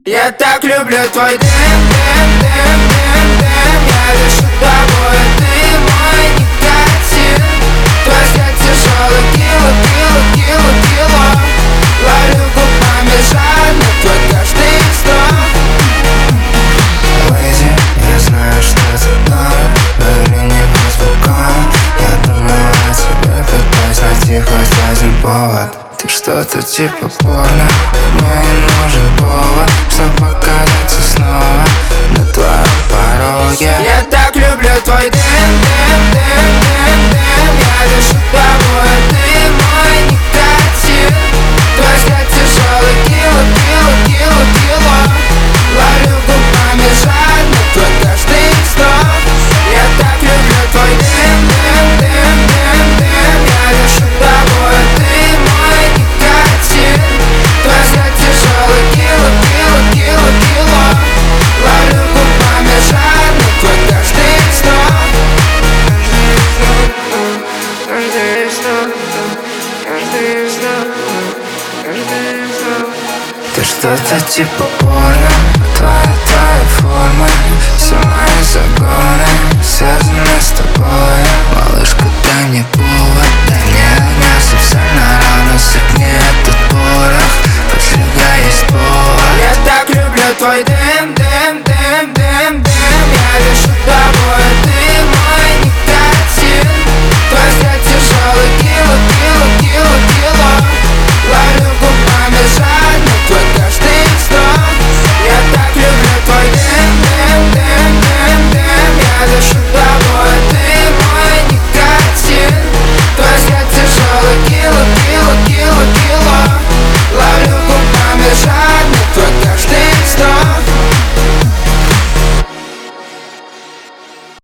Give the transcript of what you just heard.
Я так люблю твой дым, дым, дым, дым, дым. Я дышу тобой, а ты мой никотин. Твой взгляд тяжелый, кило, кило, кило, кило. Ловлю губами жадно твой каждый вздох. Лэйзи, я знаю, что ты дома. Говори не по звукам. Я думаю о тебе, пытаюсь найти хоть один повод. Ты что-то типа порно. Мне не нужен повод, чтоб показаться снова на твоем пороге. Я так люблю твой дым, дым, дым, дым, дым. Я дышу тобой, а ты мой никотин. Твой взгляд тяжелый, кило, кило, кило, кило. Ловлю губами жадно твой каждый вздох. Я так люблю твой дым, дым, дым, дым, дым. Я дышу тобой, а ты мой никотин. Твой взгляд тяжелый, кило, кило, кило, кило. Ловлю губами жадно твой каждый вздох. Каждый вздох, каждый вздох, каждый вздох. Ты что-то типа порно. Твоя форма, все мои загоны связаны с тобой. Малышка, дай мне